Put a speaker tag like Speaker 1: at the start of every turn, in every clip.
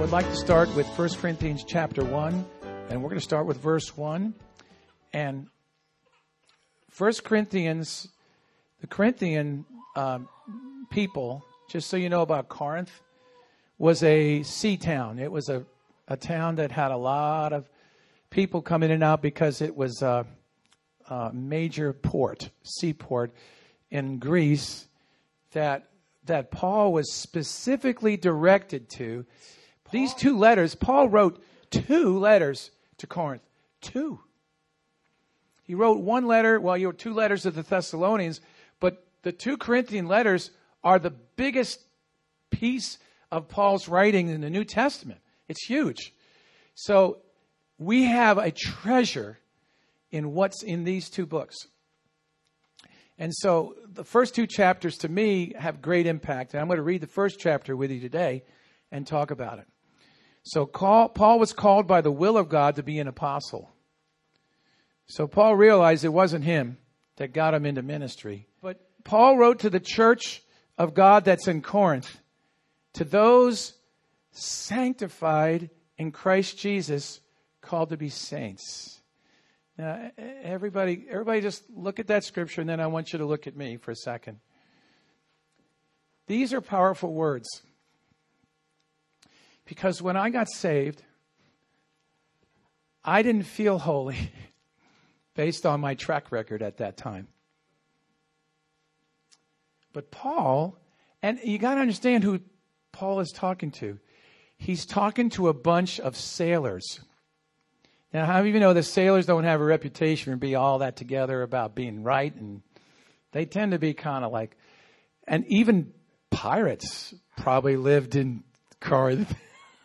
Speaker 1: would like to start with 1 Corinthians chapter 1, and we're going to start with verse 1. And 1 Corinthians, the Corinthian people, just so you know about Corinth, was a sea town. It was a town that had a lot of people come in and out because it was a major seaport in Greece that Paul was specifically directed to. These two letters, Paul wrote 2 letters to Corinth. 2. He wrote one letter, he wrote 2 letters to the Thessalonians, but the 2 Corinthian letters are the biggest piece of Paul's writing in the New Testament. It's huge. So we have a treasure in what's in these 2 books. And so the first 2 chapters to me have great impact. And I'm going to read the first chapter with you today and talk about it. So Paul was called by the will of God to be an apostle. So Paul realized it wasn't him that got him into ministry. But Paul wrote to the church of God that's in Corinth, to those sanctified in Christ Jesus, called to be saints. Now, everybody just look at that scripture, and then I want you to look at me for a second. These are powerful words. Because when I got saved, I didn't feel holy based on my track record at that time. But Paul, and you got to understand who Paul is talking to. He's talking to a bunch of sailors. Now, how many of you know the sailors don't have a reputation for being all that together about being right? And they tend to be kind of like, and even pirates probably lived in Corinth.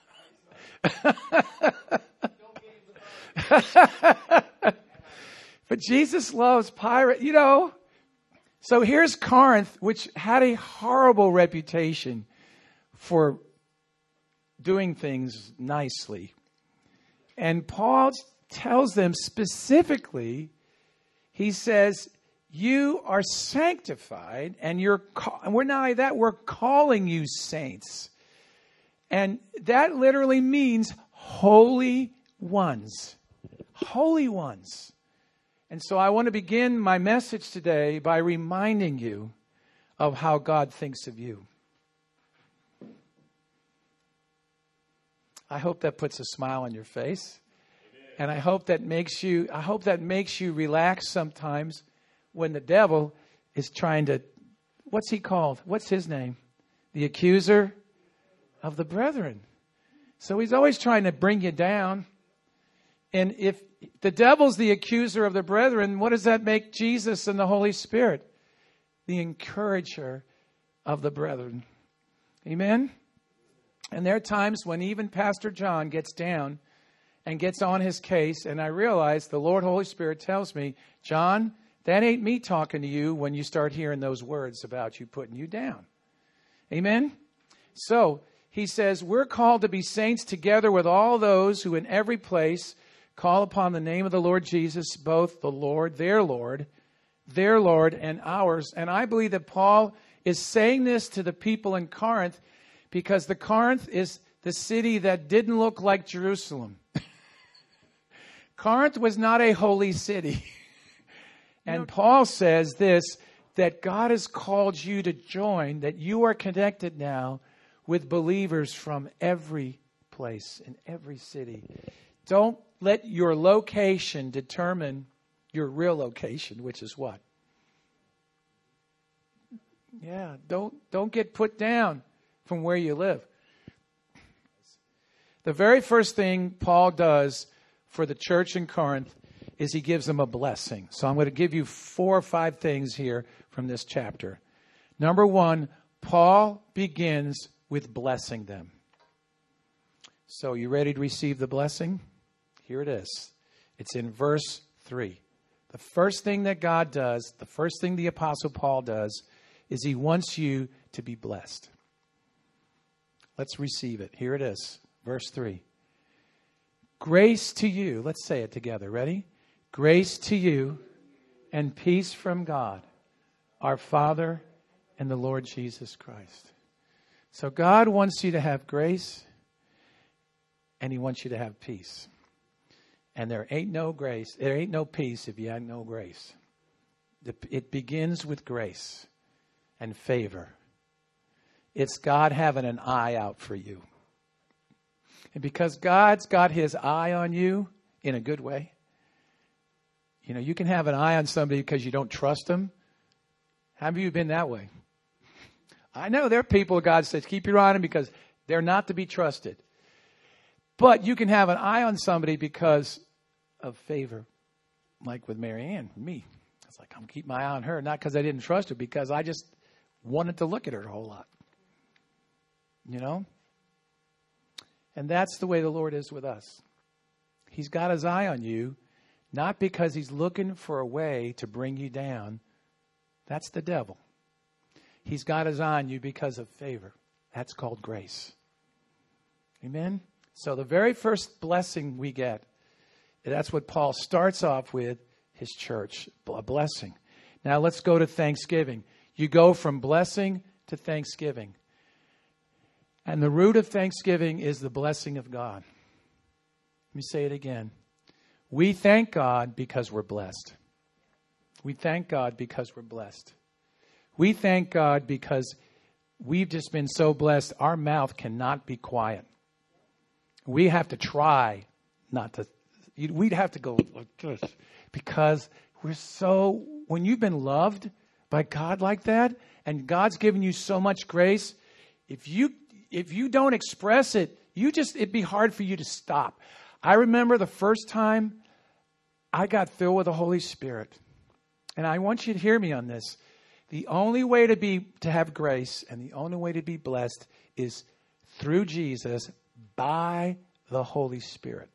Speaker 1: But Jesus loves pirate, So here's Corinth, which had a horrible reputation for doing things nicely. And Paul tells them specifically, he says, you are sanctified, and we're not only that, we're calling you saints. And that literally means holy ones. Holy ones. And so I want to begin my message today by reminding you of how God thinks of you. I hope that puts a smile on your face. And I hope that makes you relax sometimes when the devil is trying to, what's he called? What's his name? The accuser of the brethren. So he's always trying to bring you down. And if the devil's the accuser of the brethren, what does that make Jesus and the Holy Spirit? The encourager of the brethren. Amen? And there are times when even Pastor John gets down and gets on his case, and I realize the Lord Holy Spirit tells me, John, that ain't me talking to you when you start hearing those words about you putting you down. Amen? So he says, we're called to be saints together with all those who in every place call upon the name of the Lord Jesus, both the Lord, their Lord, and ours. And I believe that Paul is saying this to the people in Corinth because the Corinth is the city that didn't look like Jerusalem. Corinth was not a holy city. And Paul says this, that God has called you to join, that you are connected now with believers from every place, in every city. Don't let your location determine your real location, which is what? Yeah, don't get put down from where you live. The very first thing Paul does for the church in Corinth is he gives them a blessing. So I'm going to give you 4 or 5 things here from this chapter. Number 1, Paul begins with blessing them. So you ready to receive the blessing? Here it is. It's in verse 3. The first thing that God does, the first thing the Apostle Paul does, is he wants you to be blessed. Let's receive it. Here it is. Verse 3. Grace to you. Let's say it together. Ready? Grace to you and peace from God, our Father and the Lord Jesus Christ. So God wants you to have grace. and he wants you to have peace. And there ain't no peace if you have no grace. It begins with grace and favor. It's God having an eye out for you. And because God's got his eye on you in a good way, you know, you can have an eye on somebody because you don't trust them. Have you been that way? I know there are people God says, keep your eye on them because they're not to be trusted. But you can have an eye on somebody because of favor, like with Mary Ann, me. It's like, I'm going to keep my eye on her, not because I didn't trust her, because I just wanted to look at her a whole lot. You know? And that's the way the Lord is with us. He's got his eye on you, not because he's looking for a way to bring you down. That's the devil. He's got his eye on you because of favor. That's called grace. Amen? So the very first blessing we get, that's what Paul starts off with, his church, a blessing. Now let's go to thanksgiving. You go from blessing to thanksgiving. And the root of thanksgiving is the blessing of God. Let me say it again. We thank God because we're blessed. We thank God because we're blessed. We thank God because we've just been so blessed, our mouth cannot be quiet. We have to try not to. We'd have to go like this because we're so, when you've been loved by God like that and God's given you so much grace, if you don't express it, it'd be hard for you to stop. I remember the first time I got filled with the Holy Spirit. And I want you to hear me on this. The only way to have grace and the only way to be blessed is through Jesus by the Holy Spirit.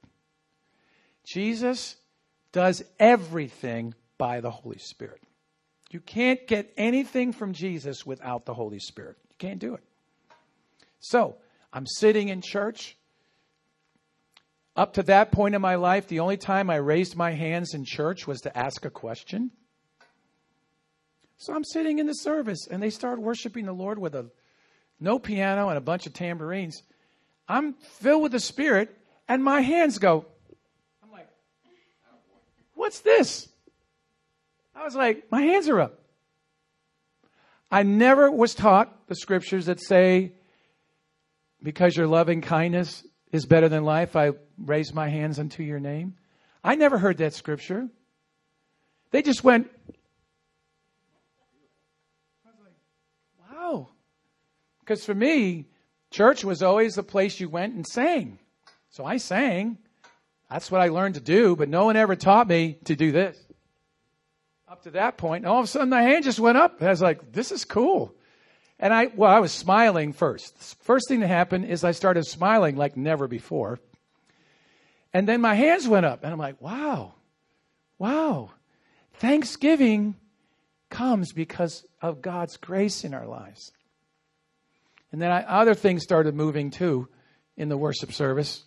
Speaker 1: Jesus does everything by the Holy Spirit. You can't get anything from Jesus without the Holy Spirit. You can't do it. So, I'm sitting in church. Up to that point in my life, the only time I raised my hands in church was to ask a question. So I'm sitting in the service, and they start worshiping the Lord with no piano and a bunch of tambourines. I'm filled with the Spirit, and my hands go. I'm like, what's this? I was like, my hands are up. I never was taught the scriptures that say, because your loving kindness is better than life, I raise my hands unto your name. I never heard that scripture. They just went. I was like, wow. Because for me, church was always the place you went and sang. So I sang. That's what I learned to do, but no one ever taught me to do this. Up to that point, and all of a sudden the hand just went up. I was like, this is cool. And I was smiling first. First thing that happened is I started smiling like never before. And then my hands went up. And I'm like, wow. Thanksgiving comes because of God's grace in our lives. And then other things started moving too in the worship service.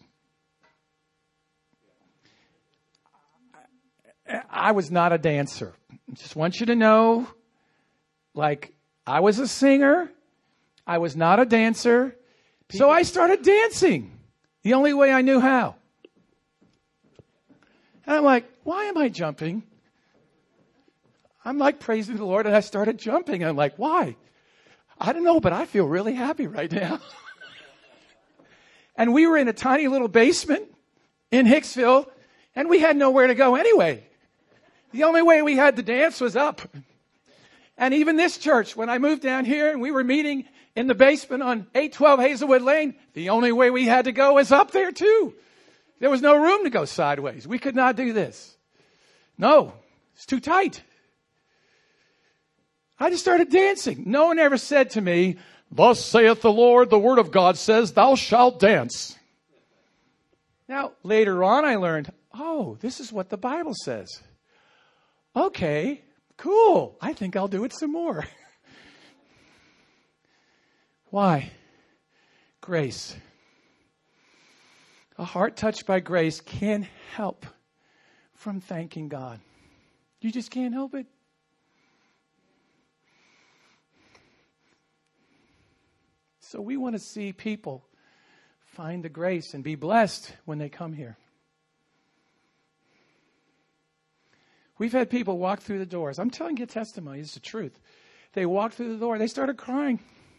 Speaker 1: I was not a dancer. I just want you to know, like, I was a singer. I was not a dancer. So I started dancing the only way I knew how. And I'm like, why am I jumping? I'm like praising the Lord, and I started jumping. And I'm like, why? I don't know, but I feel really happy right now. And we were in a tiny little basement in Hicksville, and we had nowhere to go anyway. The only way we had to dance was up. And even this church, when I moved down here and we were meeting in the basement on 812 Hazelwood Lane, the only way we had to go was up there too. There was no room to go sideways. We could not do this. No, it's too tight. I just started dancing. No one ever said to me, thus saith the Lord, the word of God says, thou shalt dance. Now, later on I learned, oh, this is what the Bible says. Okay. Cool. I think I'll do it some more. Why? Grace. A heart touched by grace can't help from thanking God. You just can't help it. So we want to see people find the grace and be blessed when they come here. We've had people walk through the doors. I'm telling you testimony. It's the truth. They walked through the door. They started crying.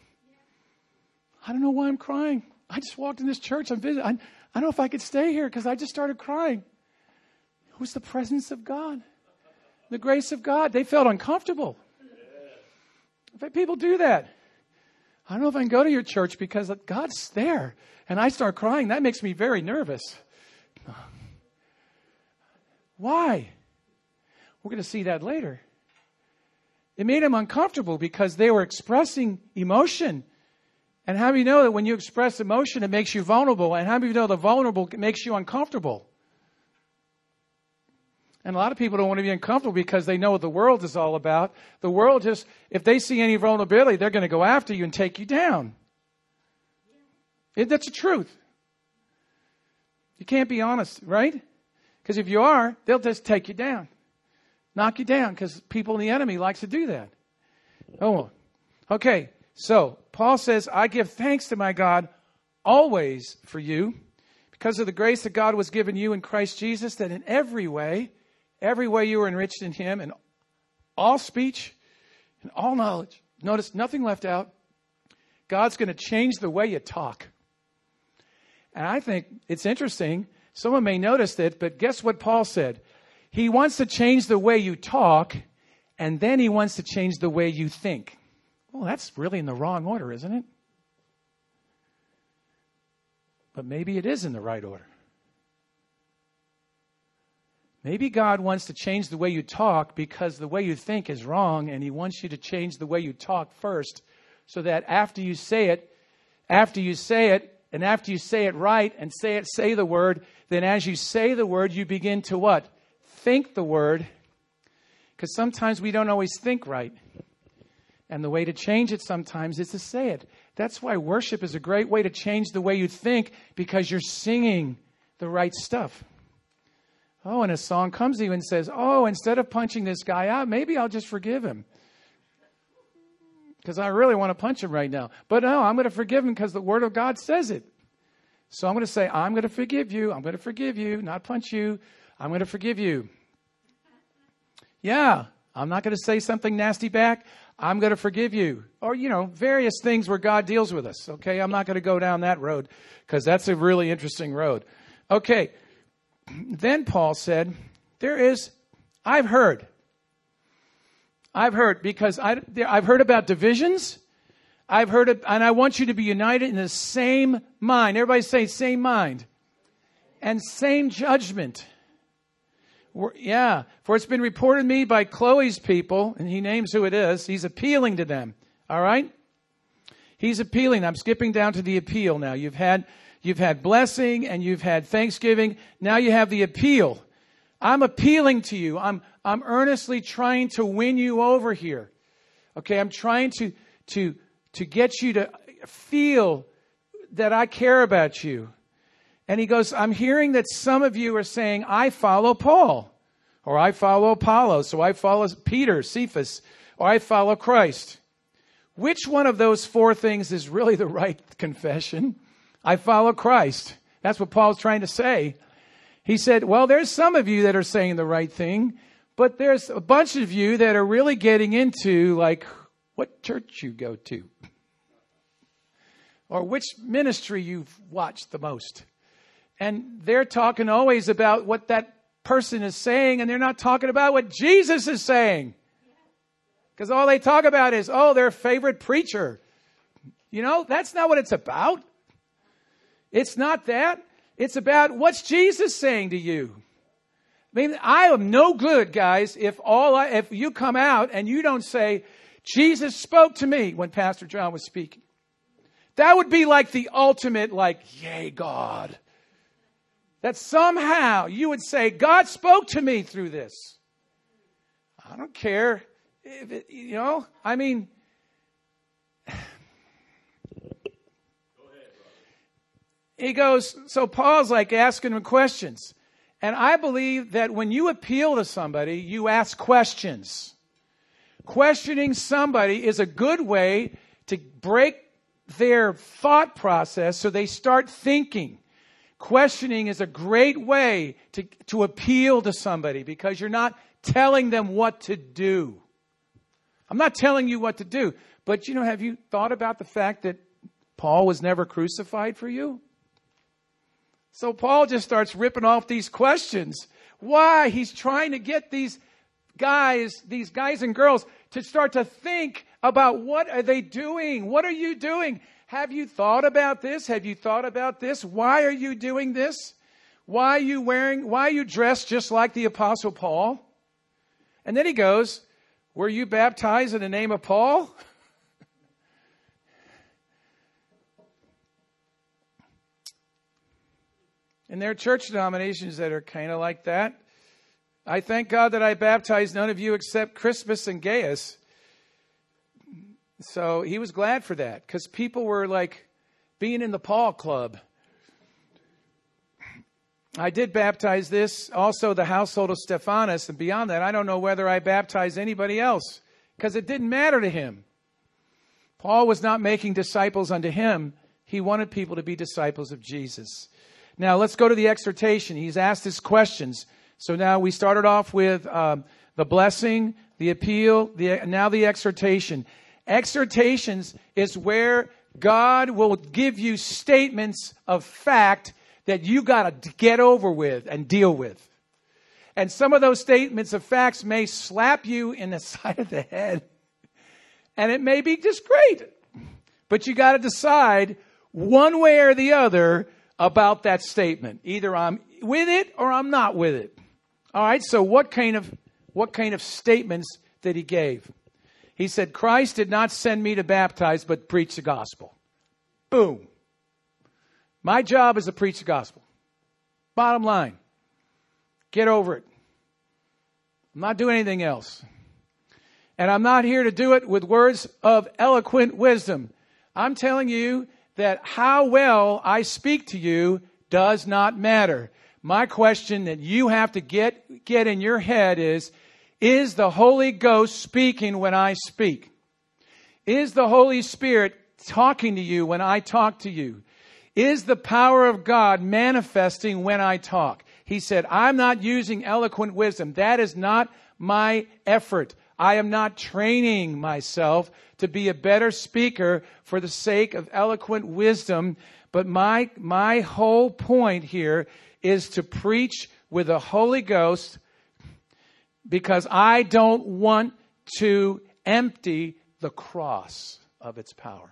Speaker 1: I don't know why I'm crying. I just walked in this church. I'm visiting. I don't know if I could stay here because I just started crying. It was the presence of God. The grace of God. They felt uncomfortable. I've had people do that. I don't know if I can go to your church because God's there. And I start crying. That makes me very nervous. Why? We're going to see that later. It made them uncomfortable because they were expressing emotion. And how do you know that when you express emotion, it makes you vulnerable? And how do you know the vulnerable makes you uncomfortable? And a lot of people don't want to be uncomfortable because they know what the world is all about. The world just, if they see any vulnerability, they're going to go after you and take you down. That's the truth. You can't be honest, right? Because if you are, they'll just take you down. Knock you down because people in the enemy likes to do that. Oh, okay. So Paul says, I give thanks to my God always for you because of the grace that God was given you in Christ Jesus, that in every way you were enriched in him, in all speech and all knowledge. Notice nothing left out. God's going to change the way you talk. And I think it's interesting. Someone may notice it, but guess what Paul said? He wants to change the way you talk, and then he wants to change the way you think. Well, that's really in the wrong order, isn't it? But maybe it is in the right order. Maybe God wants to change the way you talk because the way you think is wrong, and he wants you to change the way you talk first, so that after you say it, and after you say it right and say the word, then as you say the word, you begin to what? Think the word. Because sometimes we don't always think right. And the way to change it sometimes is to say it. That's why worship is a great way to change the way you think, because you're singing the right stuff. Oh, and a song comes to you and says, oh, instead of punching this guy out, maybe I'll just forgive him. Because I really want to punch him right now. But no, I'm going to forgive him because the Word of God says it. So I'm going to say, I'm going to forgive you. I'm going to forgive you, not punch you. I'm going to forgive you. Yeah, I'm not going to say something nasty back. I'm going to forgive you. Or, various things where God deals with us. Okay, I'm not going to go down that road because that's a really interesting road. Okay, then Paul said, I've heard because I've heard about divisions. And I want you to be united in the same mind. Everybody say same mind. And same judgment. Yeah, for it's been reported to me by Chloe's people, and he names who it is. He's appealing to them. All right? He's appealing. I'm skipping down to the appeal now. You've had blessing and you've had thanksgiving. Now you have the appeal. I'm appealing to you. I'm earnestly trying to win you over here. Okay, I'm trying to get you to feel that I care about you. And he goes, I'm hearing that some of you are saying, I follow Paul, or I follow Apollos, so I follow Peter, Cephas, or I follow Christ. Which one of those four things is really the right confession? I follow Christ. That's what Paul's trying to say. He said, well, there's some of you that are saying the right thing, but there's a bunch of you that are really getting into, like, what church you go to, or which ministry you've watched the most. And they're talking always about what that person is saying, and they're not talking about what Jesus is saying. Because all they talk about is, their favorite preacher. That's not what it's about. It's not that. It's about what's Jesus saying to you. I mean, I am no good, guys, if you come out and you don't say, Jesus spoke to me when Pastor John was speaking. That would be like the ultimate, yay, God. That somehow you would say, God spoke to me through this. I don't care. If it, he goes, so Paul's asking him questions. And I believe that when you appeal to somebody, you ask questions. Questioning somebody is a good way to break their thought process, so they start thinking. Questioning is a great way to appeal to somebody, because you're not telling them what to do. I'm not telling you what to do. But, have you thought about the fact that Paul was never crucified for you? So Paul just starts ripping off these questions. Why? He's trying to get these guys and girls to start to think about, what are they doing? What are you doing? Have you thought about this? Have you thought about this? Why are you doing this? Why are you dressed just like the Apostle Paul? And then he goes, were you baptized in the name of Paul? And there are church denominations that are kind of like that. I thank God that I baptized none of you except Crispus and Gaius. So he was glad for that, because people were like being in the Paul Club. I did baptize also the household of Stephanas, and beyond that, I don't know whether I baptized anybody else, because it didn't matter to him. Paul was not making disciples unto him. He wanted people to be disciples of Jesus. Now, let's go to the exhortation. He's asked his questions. So now we started off with the blessing, the appeal, now the exhortation. Exhortations is where God will give you statements of fact that you got to get over with and deal with. And some of those statements of facts may slap you in the side of the head. And it may be just great. But you got to decide one way or the other about that statement. Either I'm with it or I'm not with it. All right, so what kind of statements that he gave? He said, Christ did not send me to baptize, but preach the gospel. Boom. My job is to preach the gospel. Bottom line. Get over it. I'm not doing anything else. And I'm not here to do it with words of eloquent wisdom. I'm telling you that how well I speak to you does not matter. My question that you have to get in your head is the Holy Ghost speaking when I speak? Is the Holy Spirit talking to you when I talk to you? Is the power of God manifesting when I talk? He said, I'm not using eloquent wisdom. That is not my effort. I am not training myself to be a better speaker for the sake of eloquent wisdom. But my whole point here is to preach with the Holy Ghost, because I don't want to empty the cross of its power.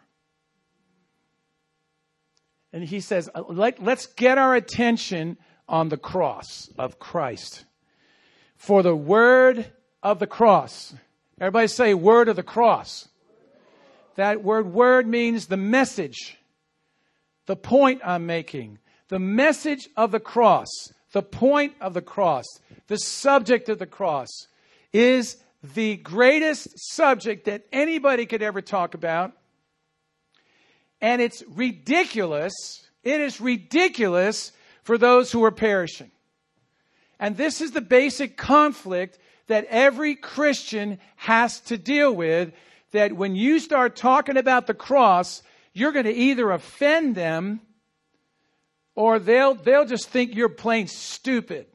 Speaker 1: And he says, let's get our attention on the cross of Christ. For the word of the cross. Everybody say word of the cross. That word means the message. The point I'm making. The message of the cross. The point of the cross. The subject of the cross is the greatest subject that anybody could ever talk about. And it's ridiculous. It is ridiculous for those who are perishing. And this is the basic conflict that every Christian has to deal with. That when you start talking about the cross, you're going to either offend them or they'll just think you're plain stupid.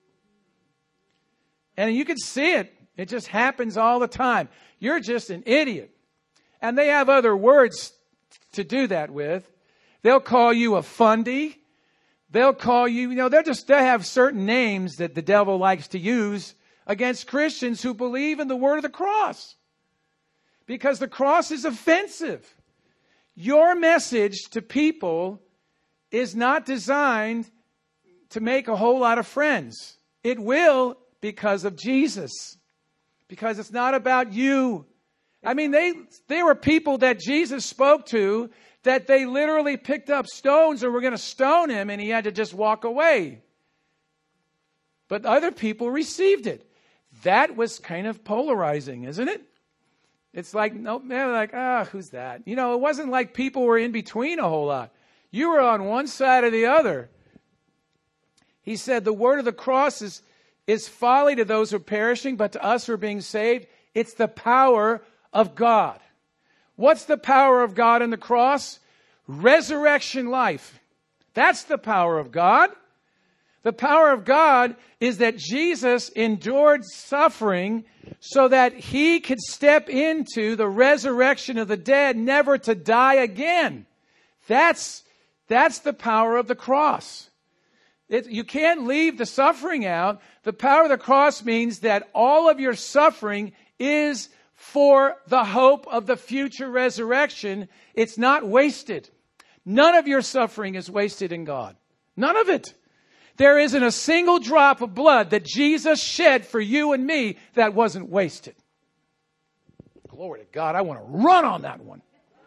Speaker 1: And you can see it. It just happens all the time. You're just an idiot. And they have other words to do that with. They'll call you a fundy. They'll call you, they have certain names that the devil likes to use against Christians who believe in the word of the cross. Because the cross is offensive. Your message to people is not designed to make a whole lot of friends. It will because of Jesus. Because it's not about you. I mean, they were people that Jesus spoke to that they literally picked up stones and were going to stone him, and he had to just walk away. But other people received it. That was kind of polarizing, isn't it? It's like, no, they're like, who's that? It wasn't like people were in between a whole lot. You were on one side or the other. He said the word of the cross is folly to those who are perishing, but to us who are being saved, it's the power of God. What's the power of God in the cross? Resurrection life. That's the power of God. The power of God is that Jesus endured suffering so that he could step into the resurrection of the dead, never to die again. That's the power of the cross. You can't leave the suffering out. The power of the cross means that all of your suffering is for the hope of the future resurrection. It's not wasted. None of your suffering is wasted in God. None of it. There isn't a single drop of blood that Jesus shed for you and me that wasn't wasted. Glory to God. I want to run on that one.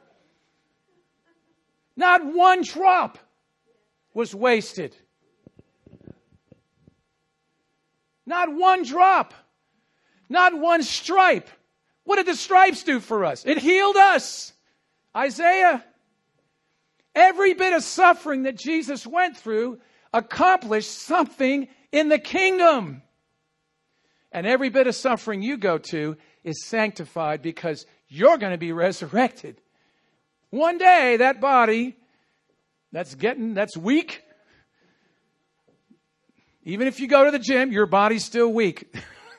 Speaker 1: Not one drop was wasted. Not one drop. Not one stripe. What did the stripes do for us? It healed us. Isaiah. Every bit of suffering that Jesus went through accomplished something in the kingdom. And every bit of suffering you go to is sanctified because you're going to be resurrected. One day, that body that's weak, even if you go to the gym, your body's still weak.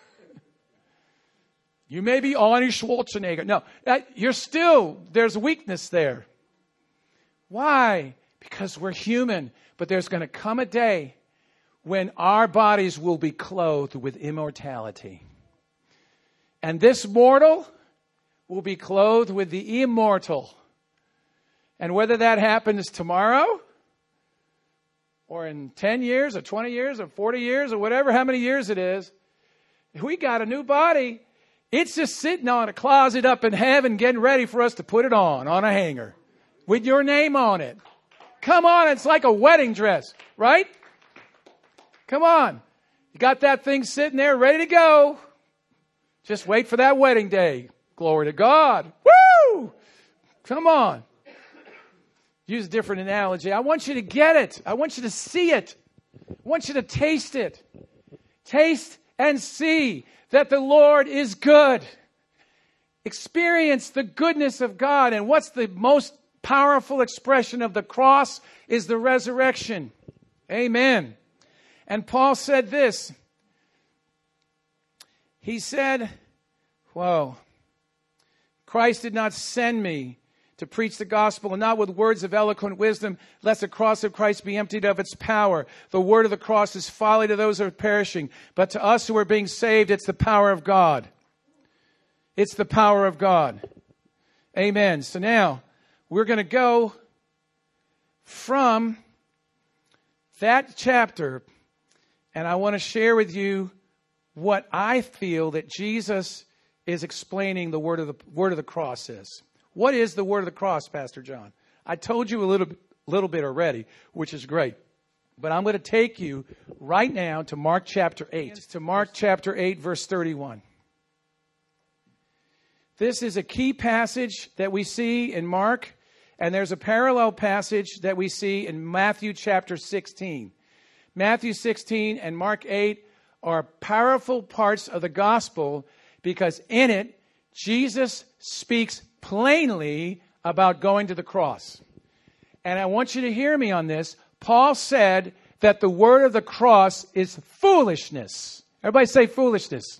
Speaker 1: You may be Arnie Schwarzenegger. No, there's weakness there. Why? Because we're human. But there's going to come a day when our bodies will be clothed with immortality. And this mortal will be clothed with the immortal. And whether that happens tomorrow, or in 10 years, or 20 years, or 40 years, or whatever, how many years it is, if we got a new body, it's just sitting on a closet up in heaven getting ready for us to put it on a hanger with your name on it. Come on, it's like a wedding dress, right? Come on. You got that thing sitting there ready to go. Just wait for that wedding day. Glory to God. Woo! Come on. Use a different analogy. I want you to get it. I want you to see it. I want you to taste it. Taste and see that the Lord is good. Experience the goodness of God. And what's the most powerful expression of the cross is the resurrection. Amen. And Paul said this. He said, Christ did not send me to preach the gospel, and not with words of eloquent wisdom, lest the cross of Christ be emptied of its power. The word of the cross is folly to those who are perishing, but to us who are being saved, it's the power of God. It's the power of God. Amen. So now, we're going to go from that chapter, and I want to share with you what I feel that Jesus is explaining the word of the cross is. What is the word of the cross, Pastor John? I told you a little bit already, which is great. But I'm going to take you right now to Mark chapter 8. To Mark chapter 8, verse 31. This is a key passage that we see in Mark, and there's a parallel passage that we see in Matthew chapter 16. Matthew 16 and Mark 8 are powerful parts of the gospel because in it, Jesus speaks plainly about going to the cross. And I want you to hear me on this. Paul said that the word of the cross is foolishness. Everybody say foolishness.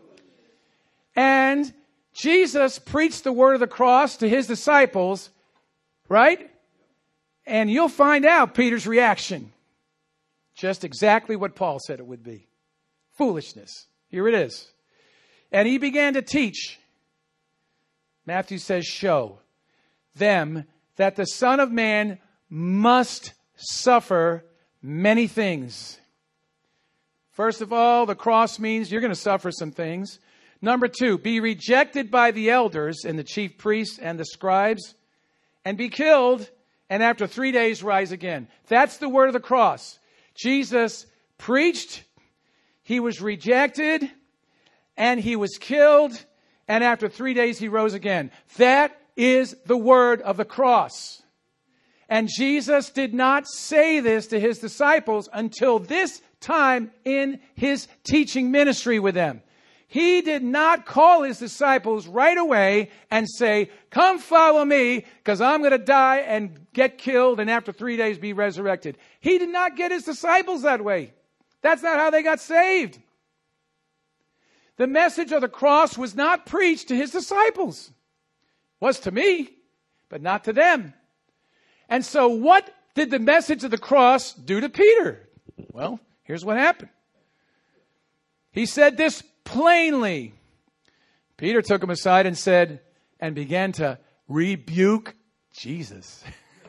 Speaker 1: And Jesus preached the word of the cross to his disciples, right? And you'll find out Peter's reaction. Just exactly what Paul said it would be. Foolishness. Here it is. And he began to teach. Matthew says, show them that the Son of Man must suffer many things. First of all, the cross means you're going to suffer some things. Number 2, be rejected by the elders and the chief priests and the scribes and be killed, and after 3 days rise again. That's the word of the cross. Jesus preached, he was rejected, and he was killed, and after 3 days he rose again. That is the word of the cross. And Jesus did not say this to his disciples until this time in his teaching ministry with them. He did not call his disciples right away and say, come follow me because I'm going to die and get killed and after 3 days be resurrected. He did not get his disciples that way. That's not how they got saved. The message of the cross was not preached to his disciples. It was to me, but not to them. And so what did the message of the cross do to Peter? Well, here's what happened. He said this plainly. Peter took him aside and said, and began to rebuke Jesus.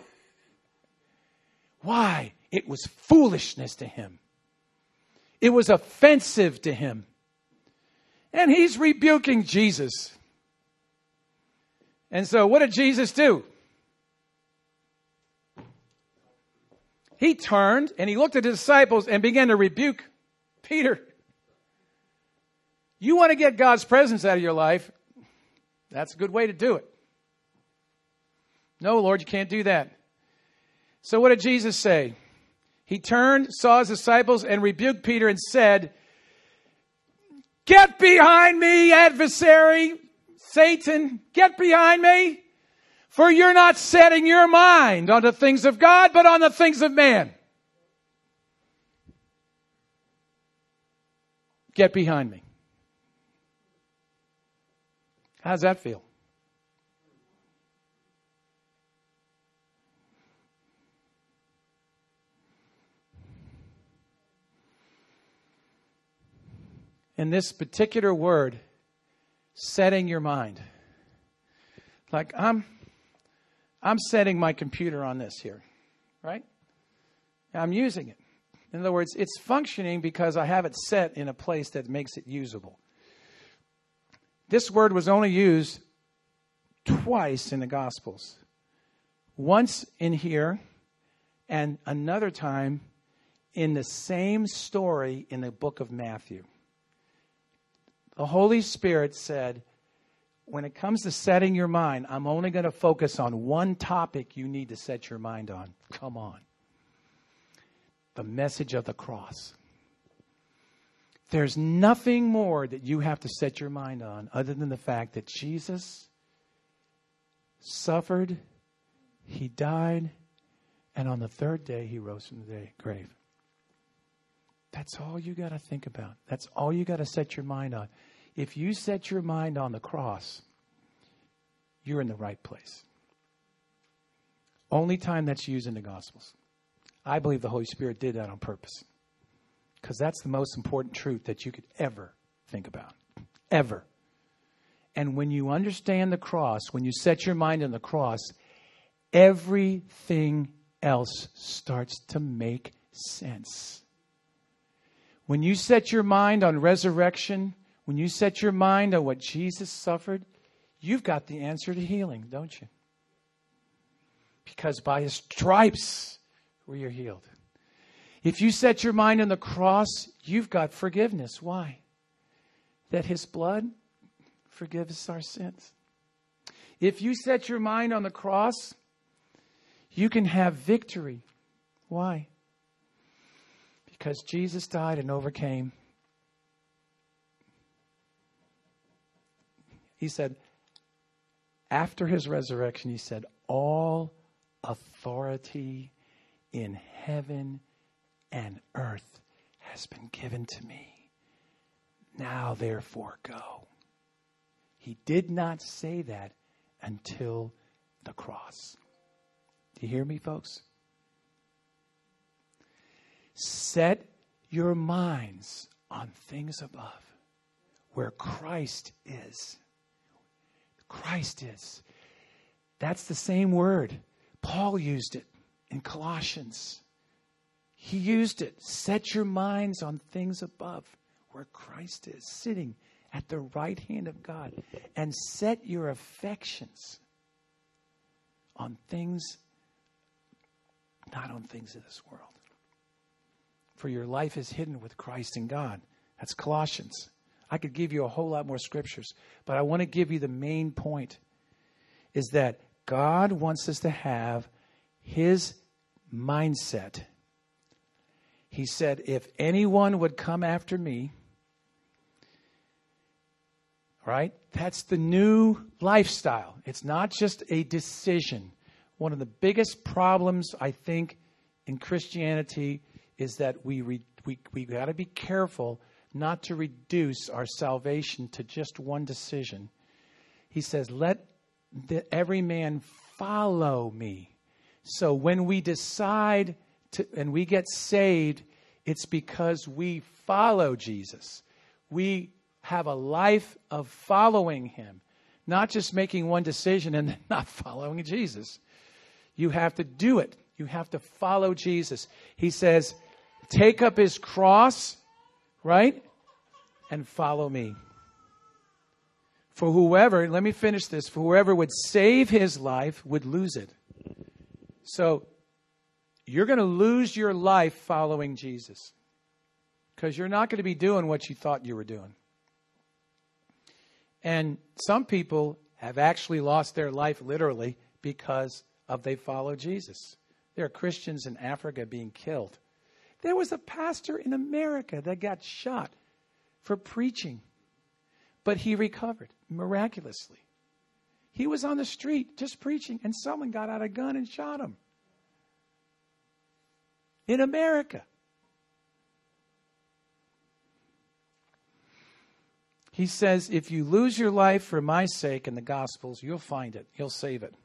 Speaker 1: Why? It was foolishness to him. It was offensive to him. And he's rebuking Jesus. And so what did Jesus do? He turned and he looked at his disciples and began to rebuke Peter. You want to get God's presence out of your life, that's a good way to do it. No, Lord, you can't do that. So what did Jesus say? He turned, saw his disciples, and rebuked Peter and said, get behind me, adversary, Satan, get behind me. For you're not setting your mind on the things of God, but on the things of man. Get behind me. How does that feel? In this particular word, setting your mind. Like I'm setting my computer on this here, right? I'm using it. In other words, it's functioning because I have it set in a place that makes it usable. This word was only used twice in the Gospels. Once in here and another time in the same story in the book of Matthew. The Holy Spirit said, when it comes to setting your mind, I'm only going to focus on one topic you need to set your mind on. Come on. The message of the cross. There's nothing more that you have to set your mind on other than the fact that Jesus suffered, he died, and on the third day he rose from the grave. That's all you got to think about. That's all you got to set your mind on. If you set your mind on the cross, you're in the right place. Only time that's used in the Gospels. I believe the Holy Spirit did that on purpose. Because that's the most important truth that you could ever think about. Ever. And when you understand the cross, when you set your mind on the cross, everything else starts to make sense. When you set your mind on resurrection, when you set your mind on what Jesus suffered, you've got the answer to healing, don't you? Because by his stripes we are healed. If you set your mind on the cross, you've got forgiveness. Why? That his blood forgives our sins. If you set your mind on the cross, you can have victory. Why? Because Jesus died and overcame. He said, after his resurrection, he said, all authority in heaven and earth has been given to me. Now, therefore, go. He did not say that until the cross. Do you hear me, folks? Set your minds on things above, where Christ is. Christ is. That's the same word. Paul used it in Colossians. He used it. Set your minds on things above, where Christ is, sitting at the right hand of God. And set your affections on things, not on things of this world. For your life is hidden with Christ in God. That's Colossians. I could give you a whole lot more scriptures, but I want to give you the main point, is that God wants us to have his mindset. He said, if anyone would come after me, Right? That's the new lifestyle. It's not just a decision. One of the biggest problems, I think, in Christianity is that we got to be careful not to reduce our salvation to just one decision. He says, let every man follow me. So when we decide to, and we get saved, it's because we follow Jesus. We have a life of following him, not just making one decision and then not following Jesus. You have to do it. You have to follow Jesus. He says, take up his cross, right? And follow me. For whoever, let me finish this, for whoever would save his life would lose it. So you're going to lose your life following Jesus because you're not going to be doing what you thought you were doing. And some people have actually lost their life literally because of they follow Jesus. There are Christians in Africa being killed. There was a pastor in America that got shot for preaching, but he recovered miraculously. He was on the street just preaching, and someone got out a gun and shot him. In America. He says, if you lose your life for my sake in the Gospels, you'll find it. You'll save it.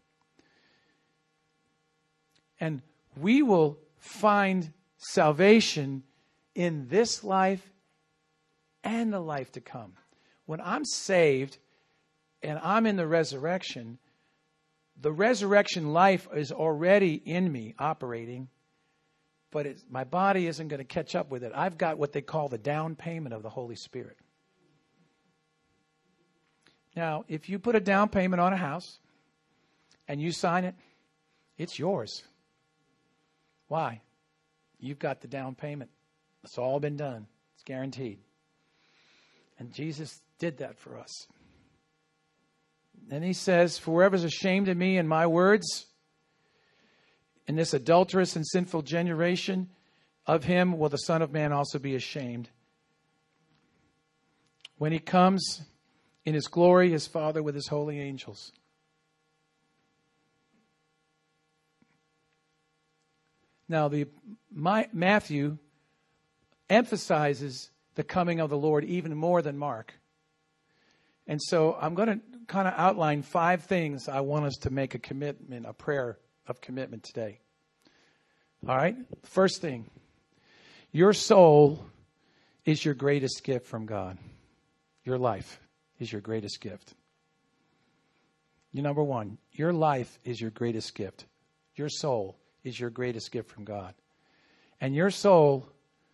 Speaker 1: And we will find salvation in this life and the life to come. When I'm saved and I'm in the resurrection life is already in me operating, but my body isn't going to catch up with it. I've got what they call the down payment of the Holy Spirit. Now, if you put a down payment on a house and you sign it, it's yours. Why? You've got the down payment. It's all been done. It's guaranteed. And Jesus did that for us. And he says, for whoever's ashamed of me and my words in this adulterous and sinful generation, of him will the Son of Man also be ashamed when he comes in his glory, his Father with his holy angels. Now, Matthew emphasizes the coming of the Lord even more than Mark. And so I'm going to kind of outline 5 things I want us to make a commitment, a prayer of commitment today. All right? First thing, your soul is your greatest gift from God. Your life is your greatest gift. Number 1, your life is your greatest gift. Your soul is your greatest gift from God. And your soul,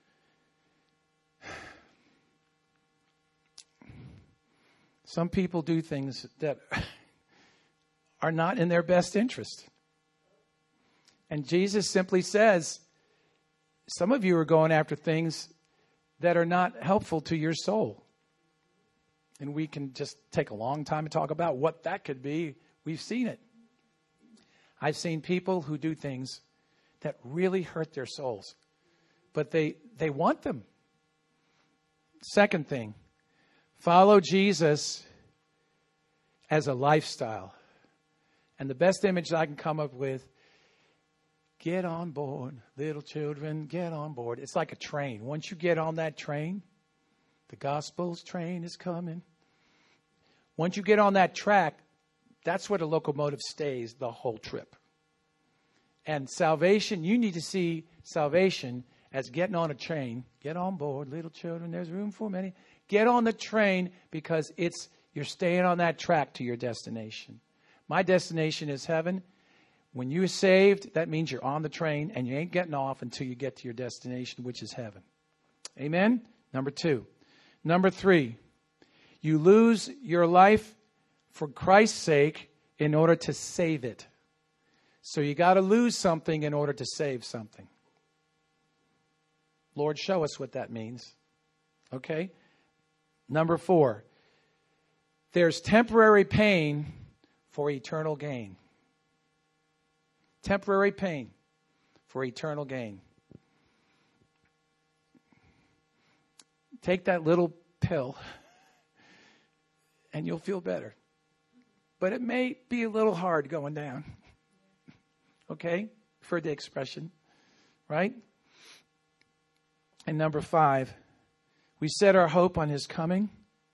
Speaker 1: some people do things that are not in their best interest. And Jesus simply says, some of you are going after things that are not helpful to your soul. And we can just take a long time to talk about what that could be. We've seen it. I've seen people who do things that really hurt their souls, but they want them. Second thing, follow Jesus as a lifestyle. And the best image I can come up with, get on board, little children, get on board. It's like a train. Once you get on that train, the gospel's train is coming. Once you get on that track, that's where the locomotive stays the whole trip. And salvation, you need to see salvation as getting on a train. Get on board, little children, there's room for many. Get on the train because you're staying on that track to your destination. My destination is heaven. When you're saved, that means you're on the train and you ain't getting off until you get to your destination, which is heaven. Amen? Number 2. Number 3, you lose your life for Christ's sake in order to save it. So you got to lose something in order to save something. Lord, show us what that means. Okay? Number 4, there's temporary pain for eternal gain. Temporary pain for eternal gain. Take that little pill and you'll feel better. But it may be a little hard going down. Okay? For the expression. Right? And number 5, we set our hope on his coming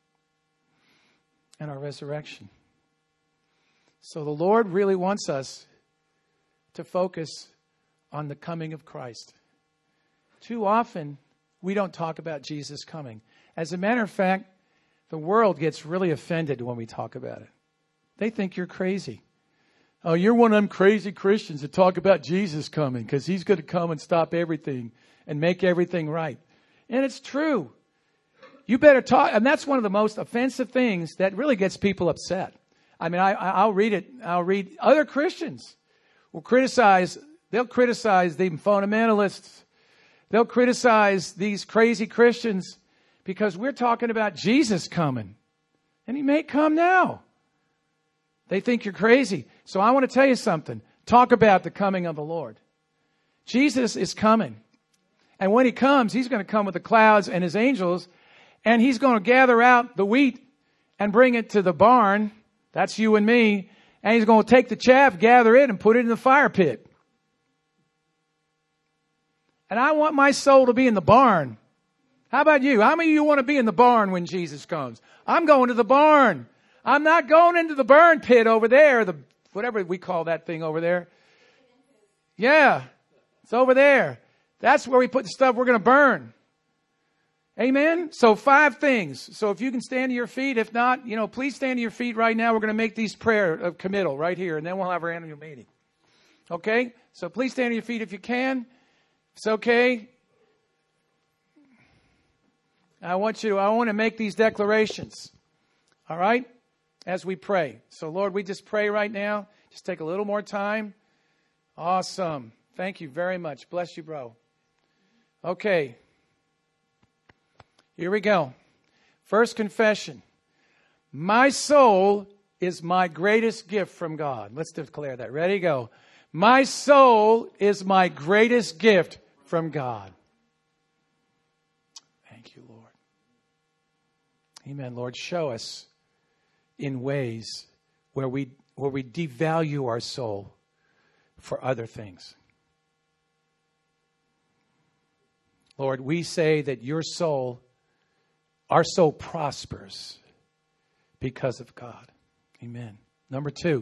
Speaker 1: and our resurrection. So the Lord really wants us to focus on the coming of Christ. Too often, we don't talk about Jesus coming. As a matter of fact, the world gets really offended when we talk about it. They think you're crazy. Oh, you're one of them crazy Christians that talk about Jesus coming because he's going to come and stop everything and make everything right. And it's true. You better talk. And that's one of the most offensive things that really gets people upset. I mean, I'll read it. I'll read other Christians will criticize. They'll criticize the fundamentalists. They'll criticize these crazy Christians because we're talking about Jesus coming. And he may come now. They think you're crazy. So I want to tell you something. Talk about the coming of the Lord. Jesus is coming. And when he comes, he's going to come with the clouds and his angels. And he's going to gather out the wheat and bring it to the barn. That's you and me. And he's going to take the chaff, gather it, and put it in the fire pit. And I want my soul to be in the barn. How about you? How many of you want to be in the barn when Jesus comes? I'm going to the barn. I'm not going into the burn pit over there, whatever we call that thing over there. Yeah, it's over there. That's where we put the stuff we're going to burn. Amen? So 5 things. So if you can stand to your feet, if not, please stand to your feet right now. We're going to make these prayer of committal right here, and then we'll have our annual meeting. Okay? So please stand to your feet if you can. It's okay. I want to make these declarations. All right? As we pray. So Lord, we just pray right now. Just take a little more time. Awesome. Thank you very much. Bless you, bro. Okay. Here we go. First confession. My soul is my greatest gift from God. Let's declare that. Ready? Go. My soul is my greatest gift from God. Thank you, Lord. Amen. Lord, show us in ways where we devalue our soul for other things. Lord, we say that our soul prospers because of God. Amen. Number 2,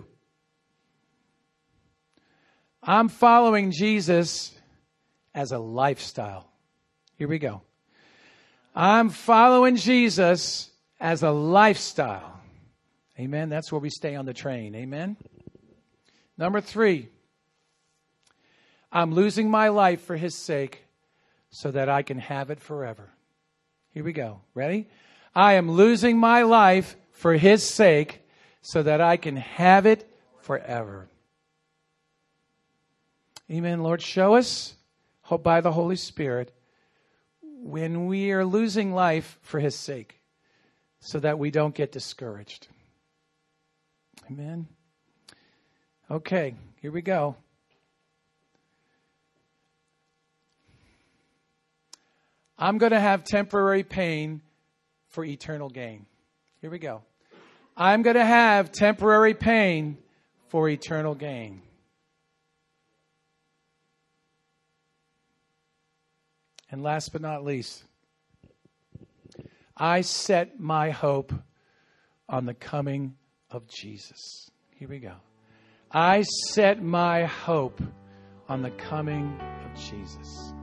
Speaker 1: I'm following Jesus as a lifestyle. Here we go. I'm following Jesus as a lifestyle. Amen. That's where we stay on the train. Amen. Number 3, I'm losing my life for his sake so that I can have it forever. Here we go. Ready? I am losing my life for his sake so that I can have it forever. Amen. Lord, show us by the Holy Spirit when we are losing life for his sake so that we don't get discouraged. Amen. Okay, here we go. I'm going to have temporary pain for eternal gain. Here we go. I'm going to have temporary pain for eternal gain. And last but not least, I set my hope on the coming of Jesus. Here we go. I set my hope on the coming of Jesus.